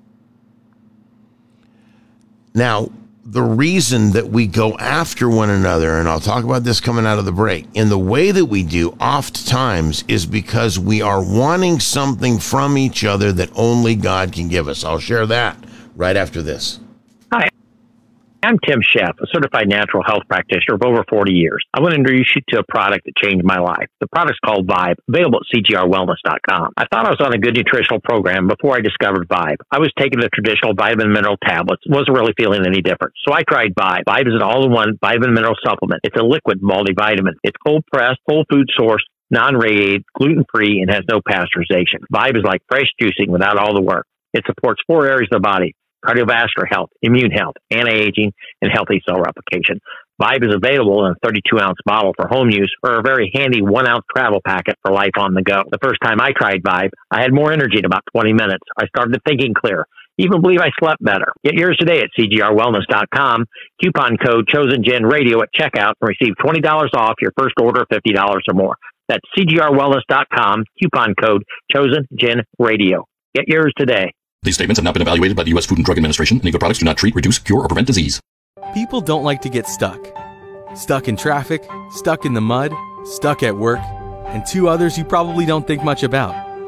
Now, the reason that we go after one another, and I'll talk about this coming out of the break, in the way that we do oftentimes is because we are wanting something from each other that only God can give us. I'll share that right after this. Hi, I'm Tim Sheff, a certified natural health practitioner of over forty years. I want to introduce you to a product that changed my life. The product's called Vibe, available at C G R wellness dot com. I thought I was on a good nutritional program before I discovered Vibe. I was taking the traditional vitamin mineral tablets, wasn't really feeling any different. So I tried Vibe. Vibe is an all-in-one vitamin mineral supplement. It's a liquid multivitamin. It's cold-pressed, whole food source, non-radiated, gluten-free, and has no pasteurization. Vibe is like fresh juicing without all the work. It supports four areas of the body: cardiovascular health, immune health, anti-aging, and healthy cell replication. Vibe is available in a thirty-two ounce bottle for home use or a very handy one ounce travel packet for life on the go. The first time I tried Vibe, I had more energy in about twenty minutes. I started thinking clear. Even believe I slept better. Get yours today at C G R wellness dot com. Coupon code ChosenGen Radio at checkout and receive twenty dollars off your first order of fifty dollars or more. That's C G R wellness dot com. Coupon code ChosenGen Radio. Get yours today. These statements have not been evaluated by the U S Food and Drug Administration, and other products do not treat, reduce, cure, or prevent disease. People don't like to get stuck. Stuck in traffic, stuck in the mud, stuck at work, and two others you probably don't think much about.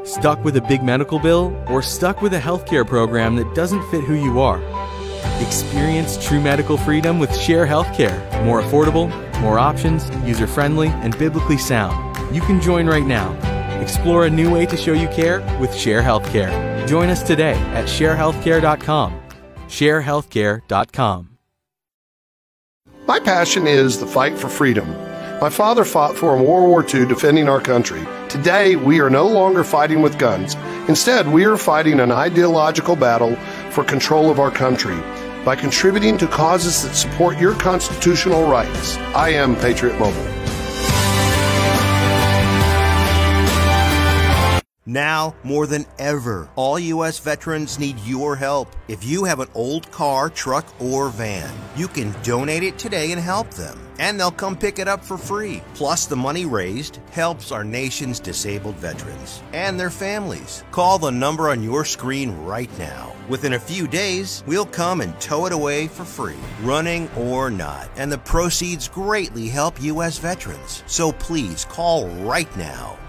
Stuck with a big medical bill? Or stuck with a healthcare program that doesn't fit who you are? Experience true medical freedom with Share Healthcare. More affordable, more options, user-friendly, and biblically sound. You can join right now. Explore a new way to show you care with Share Healthcare. Join us today at share healthcare dot com. share healthcare dot com. My passion is the fight for freedom. My father fought for in World War Two defending our country. Today, we are no longer fighting with guns. Instead, we are fighting an ideological battle for control of our country by contributing to causes that support your constitutional rights. I am Patriot Mobile. Now, more than ever, all U S veterans need your help. If you have an old car, truck, or van, you can donate it today and help them. And they'll come pick it up for free. Plus, the money raised helps our nation's disabled veterans and their families. Call the number on your screen right now. Within a few days, we'll come and tow it away for free, running or not. And the proceeds greatly help U S veterans. So please call right now.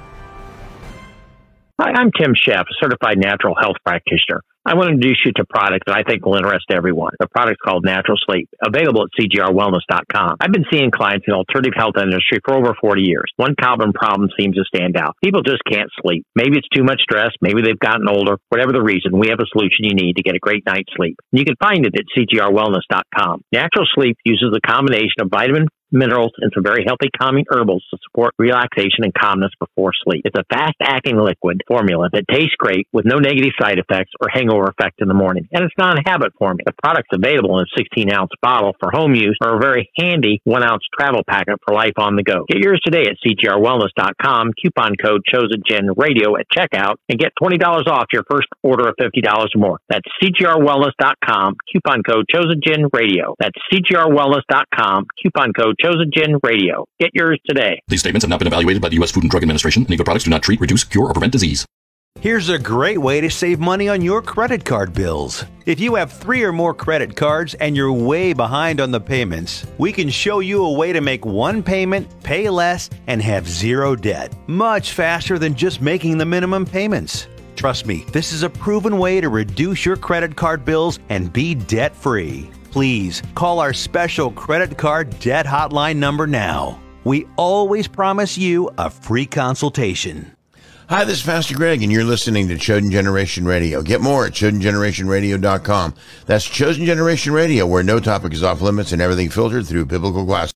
Hi, I'm Tim Sheff, a certified natural health practitioner. I want to introduce you to a product that I think will interest everyone. The product's called Natural Sleep, available at C G R wellness dot com. I've been seeing clients in the alternative health industry for over forty years. One common problem seems to stand out. People just can't sleep. Maybe it's too much stress. Maybe they've gotten older. Whatever the reason, we have a solution you need to get a great night's sleep. You can find it at C G R wellness dot com. Natural Sleep uses a combination of vitamin, minerals, and some very healthy calming herbals to support relaxation and calmness before sleep. It's a fast-acting liquid formula that tastes great with no negative side effects or hangover effect in the morning. And it's non-habit forming. The product's available in a sixteen ounce bottle for home use or a very handy one ounce travel packet for life on the go. Get yours today at C G R wellness dot com, coupon code ChosenGenRadio at checkout, and get twenty dollars off your first order of fifty dollars or more. That's C G R wellness dot com, coupon code ChosenGenRadio. That's C G R wellness dot com, coupon code ChosenGenRadio. Get yours today. These statements have not been evaluated by the U S Food and Drug Administration. Nego products do not treat, reduce, cure, or prevent disease. Here's a great way to save money on your credit card bills. If you have three or more credit cards and you're way behind on the payments, we can show you a way to make one payment, pay less, and have zero debt. Much faster than just making the minimum payments. Trust me, this is a proven way to reduce your credit card bills and be debt-free. Please call our special credit card debt hotline number now. We always promise you a free consultation. Hi, this is Pastor Greg, and you're listening to Chosen Generation Radio. Get more at chosen generation radio dot com. That's Chosen Generation Radio, where no topic is off limits and everything filtered through biblical glasses.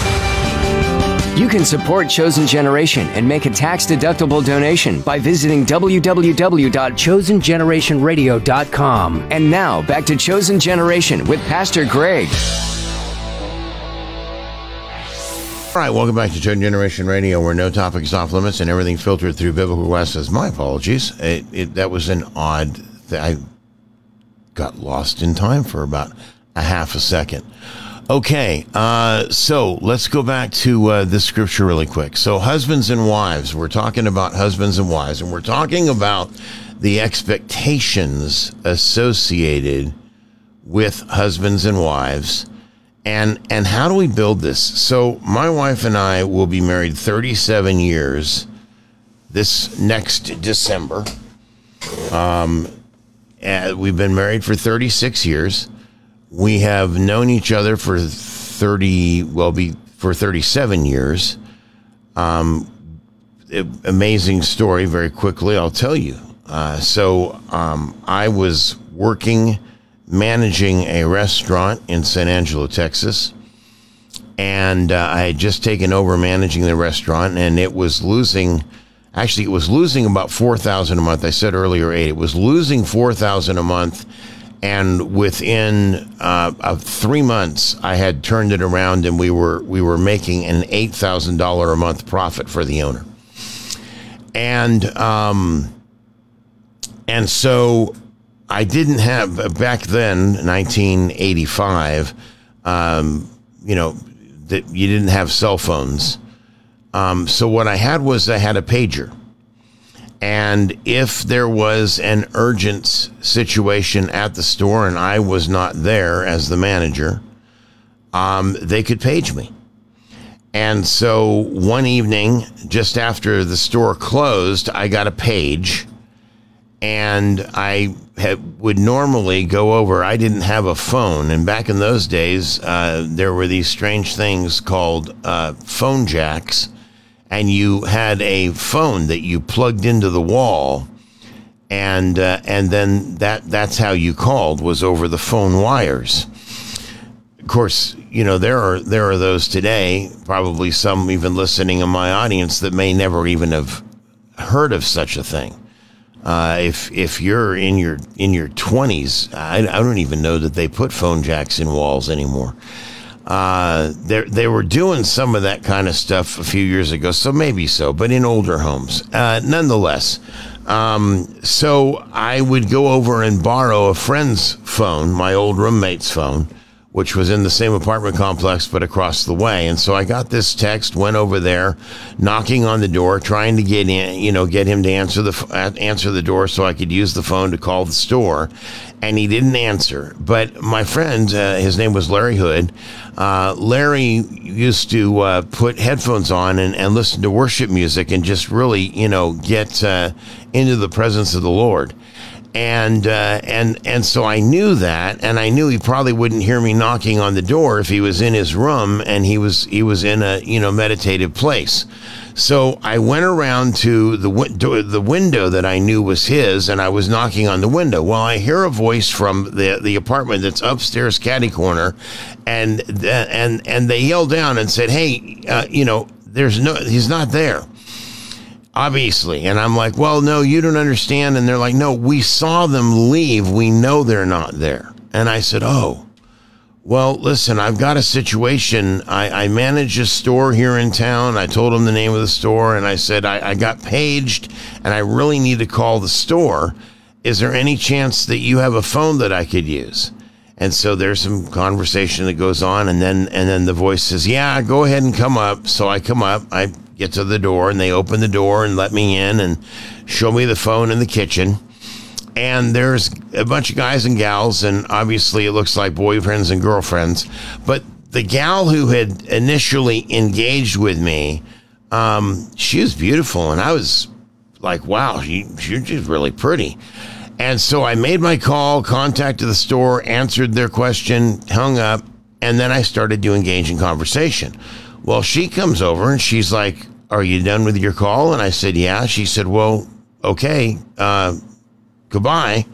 You can support Chosen Generation and make a tax-deductible donation by visiting w w w dot chosen generation radio dot com. And now, back to Chosen Generation with Pastor Greg. All right, welcome back to Chosen Generation Radio, where no topic is off limits and everything filtered through biblical glasses. My apologies. It, it, that was an odd thing. I got lost in time for about a half a second. Okay, uh, so let's go back to uh, this scripture really quick. So husbands and wives, we're talking about husbands and wives, and we're talking about the expectations associated with husbands and wives. And and how do we build this? So my wife and I will be married thirty-seven years this next December. Um, and we've been married for thirty-six years. We have known each other for thirty, well, be for thirty-seven years. Um, amazing story. Very quickly, I'll tell you. Uh, so um, I was working. managing a restaurant in San Angelo, Texas, and uh, I had just taken over managing the restaurant, and it was losing, actually it was losing about four thousand dollars a month. I said earlier eight. It was losing four thousand dollars a month, and within uh, of three months, I had turned it around, and we were we were making an eight thousand dollars a month profit for the owner. And um, and so I didn't have, back then, nineteen eighty-five, um, you know, that you didn't have cell phones. Um, so what I had was I had a pager. And if there was an urgent situation at the store and I was not there as the manager, um, they could page me. And so one evening, just after the store closed, I got a page and I had, would normally go over. I didn't have a phone, and back in those days, uh, there were these strange things called uh, phone jacks, and you had a phone that you plugged into the wall, and uh, and then that that's how you called, was over the phone wires. Of course, you know, there are there are those today, probably some even listening in my audience, that may never even have heard of such a thing. Uh, if if you're in your in your twenties, I, I don't even know that they put phone jacks in walls anymore. Uh, they they were doing some of that kind of stuff a few years ago, so maybe so, but in older homes, uh, nonetheless. Um, so I would go over and borrow a friend's phone, my old roommate's phone, which was in the same apartment complex but across the way. And so I got this text, went over there, knocking on the door, trying to get in, you know, get him to answer the answer the door so I could use the phone to call the store. And he didn't answer. But my friend, uh, his name was Larry Hood. Uh, Larry used to uh, put headphones on and, and listen to worship music and just really, you know, get uh, into the presence of the Lord. And uh, and and so I knew that, and I knew he probably wouldn't hear me knocking on the door if he was in his room and he was he was in a you know meditative place. So I went around to the window, the window that I knew was his, and I was knocking on the window. Well, I hear a voice from the the apartment that's upstairs, catty corner, and and and they yelled down and said, "Hey, uh, you know, there's no, he's not there." Obviously. And I'm like, well, no, you don't understand. And they're like, no, we saw them leave. We know they're not there. And I said, oh, well, listen, I've got a situation. I, I manage a store here in town. I told them the name of the store, and I said, I, I got paged and I really need to call the store. Is there any chance that you have a phone that I could use? And so there's some conversation that goes on, and then and then the voice says, yeah, go ahead and come up. So I come up, I get to the door, and they open the door and let me in and show me the phone in the kitchen. And there's a bunch of guys and gals, and obviously it looks like boyfriends and girlfriends. But the gal who had initially engaged with me, um, she was beautiful, and I was like, wow, she, she's really pretty. And so I made my call, contacted the store, answered their question, hung up, and then I started to engage in conversation. Well, she comes over and she's like, are you done with your call? And I said, yeah. She said, well, okay, uh, goodbye,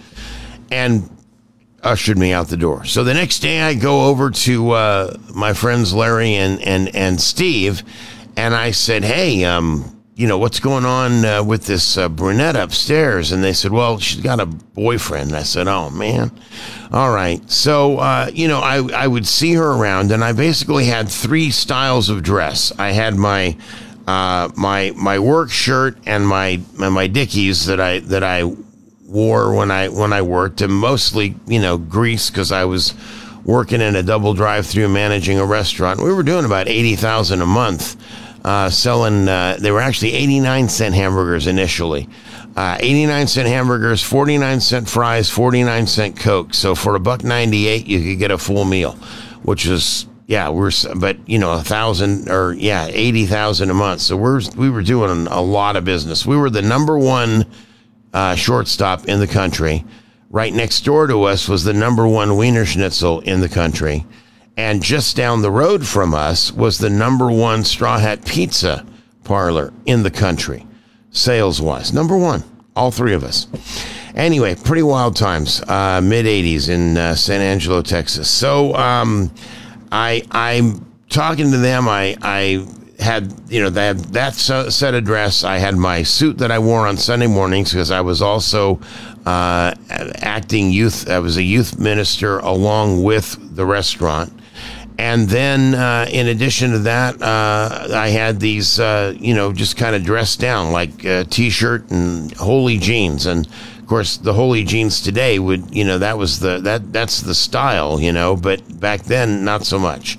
and ushered me out the door. So the next day I go over to uh, my friends Larry and, and, and Steve, and I said, hey, um, you know, what's going on uh, with this uh, brunette upstairs? And they said, well, she's got a boyfriend. And I said, oh, man. All right. So, uh, you know, I, I would see her around, and I basically had three styles of dress. I had my uh, my my work shirt and my my Dickies that I that I wore when I when I worked, and mostly, you know, grease, because I was working in a double drive-through managing a restaurant. We were doing about eighty thousand a month. Uh, selling, uh, they were actually eighty-nine cent hamburgers initially. Uh, eighty-nine cent hamburgers, forty-nine cent fries, forty-nine cent Coke. So for a buck ninety-eight, you could get a full meal, which is, yeah, we're, but you know, a thousand or yeah, eighty thousand a month. So we're, we were doing a lot of business. We were the number one, uh, shortstop in the country. Right next door to us was the number one Wiener Schnitzel in the country. And just down the road from us was the number one Straw Hat Pizza parlor in the country, sales-wise. Number one, all three of us. Anyway, pretty wild times, uh, mid-eighties in uh, San Angelo, Texas. So um, I, I'm talking to them. I, I had, you know, that, that set of dress. I had my suit that I wore on Sunday mornings because I was also uh, acting youth. I was a youth minister along with the restaurant. And then, uh, in addition to that, uh, I had these, uh, you know, just kind of dressed down, like a T-shirt and holey jeans. And of course, the holey jeans today would, you know, that was the that that's the style, you know. But back then, not so much.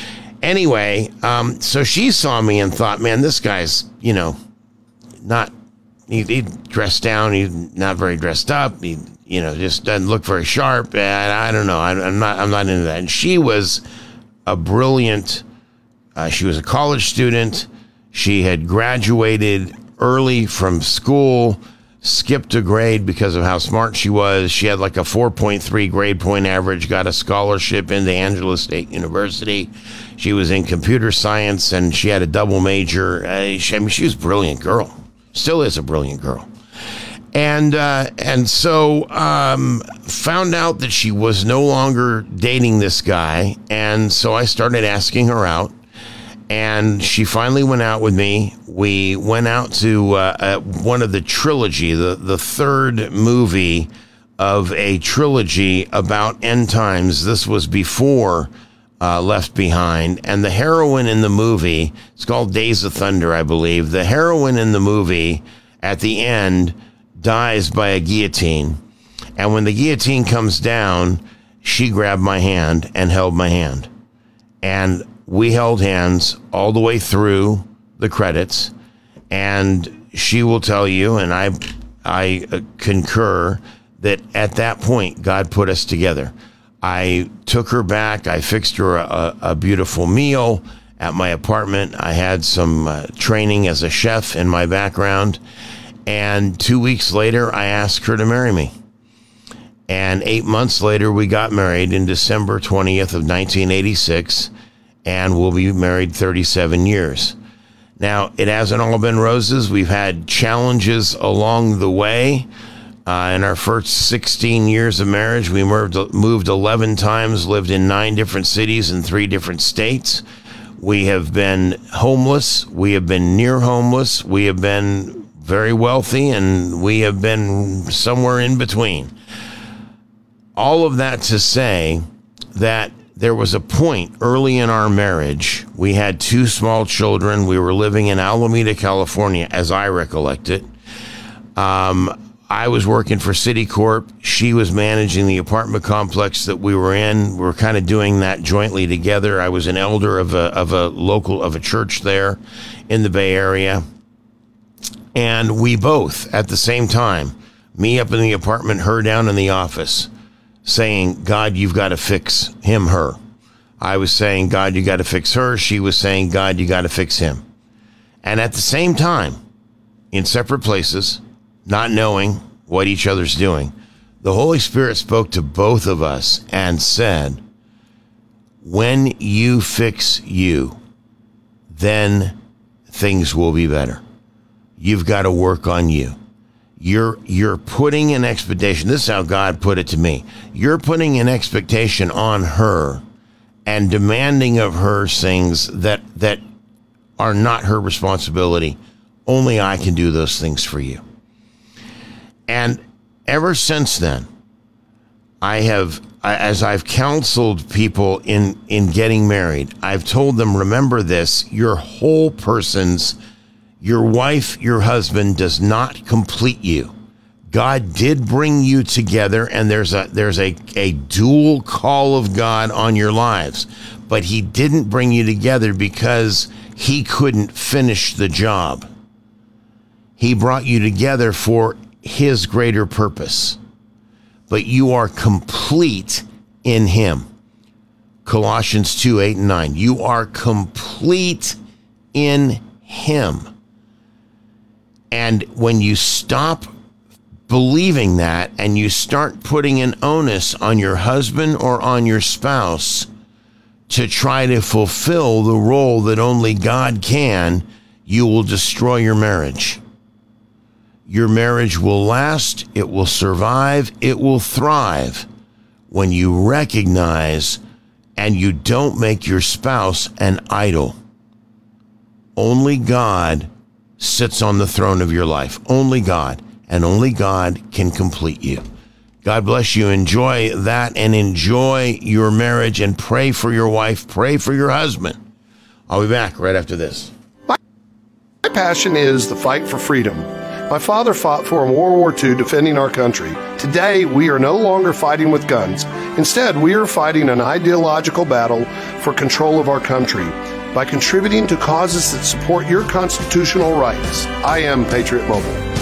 Anyway, um, so she saw me and thought, man, this guy's, you know, not he, he dressed down. He's not very dressed up. He, you know, just doesn't look very sharp. And I don't know. I, I'm not. I'm not into that. And she was a brilliant, uh, she was a college student. She had graduated early from school, skipped a grade because of how smart she was. She had like a four point three grade point average, got a scholarship into Angela State University. She was in computer science, and she had a double major. Uh, she, I mean, she was a brilliant girl. Still is a brilliant girl. And uh, and so um, found out that she was no longer dating this guy. And so I started asking her out. And she finally went out with me. We went out to uh, uh, one of the trilogy, the, the third movie of a trilogy about end times. This was before uh, Left Behind. And the heroine in the movie, it's called Days of Thunder, I believe. The heroine in the movie at the end dies by a guillotine. And when the guillotine comes down, she grabbed my hand and held my hand. And we held hands all the way through the credits, and she will tell you, and I I concur, that at that point, God put us together. I took her back. I fixed her a, a beautiful meal at my apartment. I had some uh, training as a chef in my background, and two weeks later, I asked her to marry me. And eight months later, we got married in December twentieth of nineteen eighty-six, and we'll be married thirty-seven years. Now, it hasn't all been roses. We've had challenges along the way. Uh, in our first sixteen years of marriage, we moved, moved eleven times, lived in nine different cities in three different states. We have been homeless. We have been near homeless. We have been very wealthy, and we have been somewhere in between. All of that to say that there was a point early in our marriage. We had two small children. We were living in Alameda, California, as I recollect it. Um, I was working for Citicorp. She was managing the apartment complex that we were in. We were kind of doing that jointly together. I was an elder of a of a local of a church there in the Bay Area. And we both, at the same time, me up in the apartment, her down in the office, saying, God, you've got to fix him, her. I was saying, God, you got to fix her. She was saying, God, you got to fix him. And at the same time, in separate places, not knowing what each other's doing, the Holy Spirit spoke to both of us and said, when you fix you, then things will be better. You've got to work on you. You're you're putting an expectation. This is how God put it to me. You're putting an expectation on her and demanding of her things that that are not her responsibility. Only I can do those things for you. And ever since then, I have, as I've counseled people in, in getting married, I've told them, remember this, your whole person's Your wife, your husband does not complete you. God did bring you together, and there's a there's a, a dual call of God on your lives. But he didn't bring you together because he couldn't finish the job. He brought you together for his greater purpose. But you are complete in him. Colossians two, eight, and nine. You are complete in him. And when you stop believing that and you start putting an onus on your husband or on your spouse to try to fulfill the role that only God can, you will destroy your marriage. Your marriage will last, it will survive, it will thrive when you recognize and you don't make your spouse an idol. Only God sits on the throne of your life. Only God, and only God can complete you. God bless you. Enjoy that and enjoy your marriage and pray for your wife. Pray for your husband. I'll be back right after this. My passion is the fight for freedom. My father fought for in World War Two defending our country. Today, we are no longer fighting with guns. Instead, we are fighting an ideological battle for control of our country by contributing to causes that support your constitutional rights. I am Patriot Mobile.